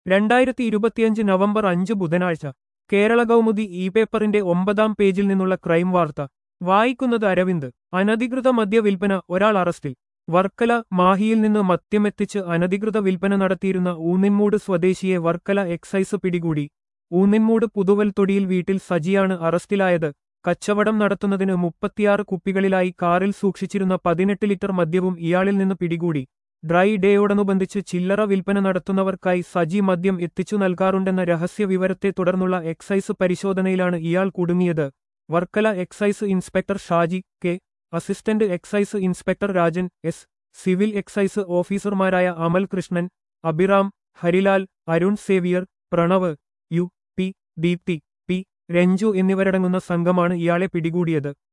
2025 November 5 ബുധനാഴ്ച Kerala Kaumudi E പേപ്പറിന്റെ 9-ാം പേജിൽ നിന്നുള്ള ക്രൈം വാർത്ത വായിക്കുന്നത് അരവിന്ദ്. അനധികൃത മദ്യവിൽപ്പന, ഒരാൾ അറസ്റ്റിൽ. വർക്കല. മാഹിയിൽ നിന്ന് മദ്യമെത്തിച്ച് അനധികൃത വിൽപ്പന നടത്തിയിരുന്ന ഊന്നിൻമൂട് സ്വദേശിയെ വർക്കല എക്സൈസ് പിടികൂടി. ഊന്നിൻമൂട് പുതുവൽത്തൊടിയിൽ വീട്ടിൽ സജിയാണ് അറസ്റ്റിലായത്. കച്ചവടം നടത്തുന്നതിന് 36 കുപ്പികളിലായി കാറിൽ സൂക്ഷിച്ചിരുന്ന 18 ലിറ്റർ മദ്യവും ഇയാളിൽ നിന്ന് പിടികൂടി. ഡ്രൈ ഡേയോടനുബന്ധിച്ച് ചില്ലറ വിൽപ്പന നടത്തുന്നവർക്കായി സജി മദ്യം എത്തിച്ചു നൽകാറുണ്ടെന്ന രഹസ്യ വിവരത്തെ തുടർന്നുള്ള എക്സൈസ് പരിശോധനയിലാണ് ഇയാൾ കുടുങ്ങിയത്. Varkala excise inspector Shaji K, assistant excise inspector Rajan S, civil excise ഓഫീസർമാരായ Amal Krishnan, Abhiram, Harilal, Arun Xavier, Pranav, U P, Deepthi P, Ranju എന്നിവരടങ്ങുന്ന സംഘമാണ് ഇയാളെ പിടികൂടിയത്.